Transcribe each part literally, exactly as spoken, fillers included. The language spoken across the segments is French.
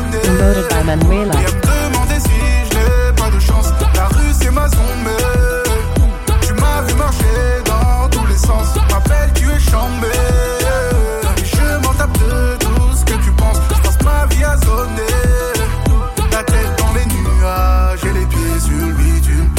assassonner. Promoted by Manuela. Et à me demander si je n'ai pas de chance. La rue c'est ma zone, mais tu m'as vu marcher dans tous les sens. M'appelle, tu es chambé. Et je m'en tape de tout ce que tu penses. Je passe ma vie à zoner. La tête dans les nuages et les pieds sur le bitume.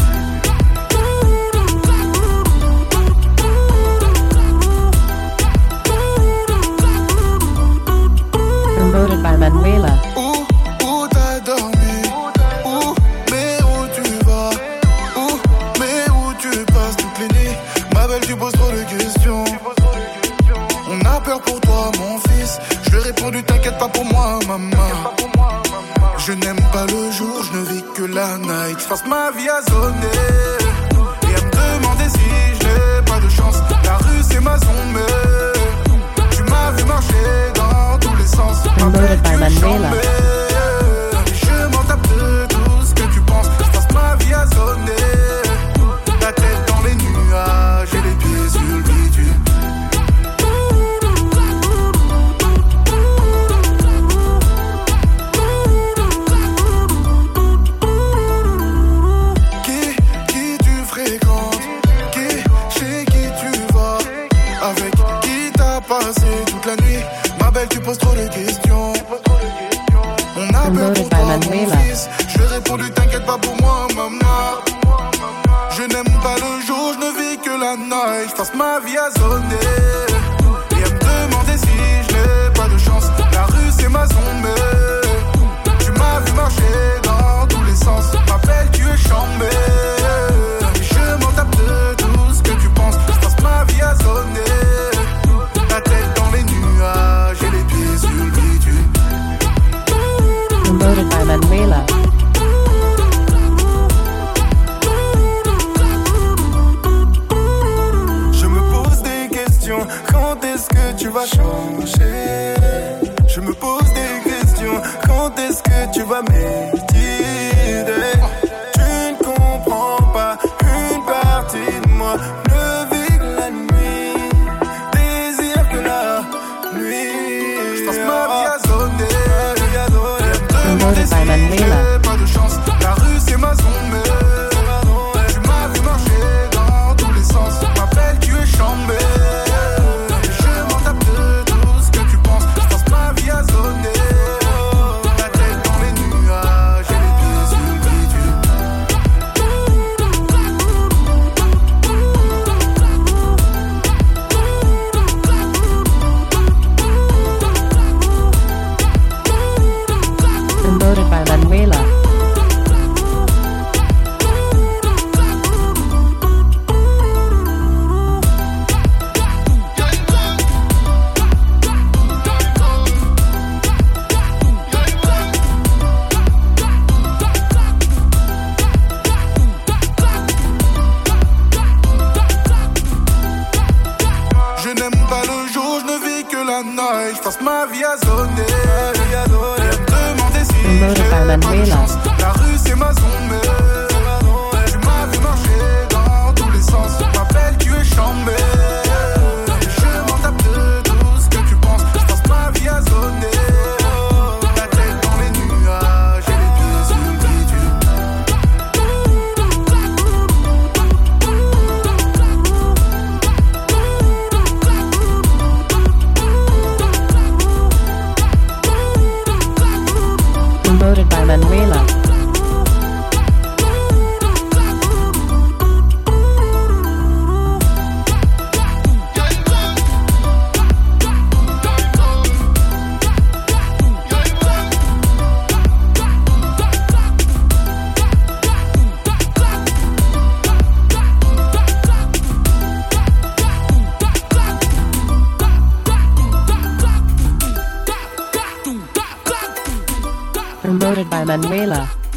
Promoted by Manuela. Où, où t'as dormi? Où, mais où tu vas? Où, mais où tu passes toutes les nuits? Ma belle, tu poses trop de questions. On a peur pour toi, mon fils. Je lui ai répondu, t'inquiète pas pour moi, maman. Je n'aime pas le jour, je ne vis que la night. Je passe ma vie à zoner. Et à me demander si je n'ai pas de chance. La rue, c'est ma zone, mais tu m'as vu marcher dans tous les sens. Promoted by Manuela. Je m'en tape de tout ce que tu penses. Je passe ma vie à zoner. La tête dans les nuages et les pieds sur le bitume. Qui, qui tu fréquentes? Qui, chez qui tu vas? Avec qui t'as passé toute la nuit? Ma belle, tu poses trop de questions. On a peur pour toi, mon fils. Je lui ai répondu, t'inquiète pas pour moi, maman. Je n'aime pas le jour, je ne vis que la night. Je passe ma vie à zoner. Et à me demander si je n'ai pas de chance. La rue, c'est ma zone, mais tu m'as vu marcher dans tous les sens. Ma belle, tu es chambé. Et je m'en tape de tout ce que tu penses. Je passe ma vie à zoner. La tête dans les nuages et les pieds sur le bitume. Promoted by Manuela. Je me pose des questions, quand est-ce que tu vas changer? Je me pose des questions, quand est-ce que tu vas m'aider? Tu ne comprends pas une partie de moi. Ne vis que la nuit, désire que la nuit. Je passe ma vie à zoner. Promoted by Manuela. Pas de chance, la rue c'est ma zone, mais tu m'as vu marcher dans tous les sens. M'appelle, tu es chambé. Je m'en tape de tout ce que tu penses. Je passe ma vie à zoner. La tête dans les nuages et les pieds sur le bitume. Promoted by Manuela. Je n'aime pas le jour, je ne vis que la night. Je passe ma vie à zoner. Et à me demander si Promoted by j'ai pas de Manuela. chance. La rue c'est ma zone, mais tu m'as vu marcher dans tous les sens. M'appelle, tu es chambé. Je m'en tape de tout ce que tu penses. Je passe ma vie à zoner. La tête dans les nuages et les pieds sur le bitume. Promoted by Manuela. Promoted by Manuela.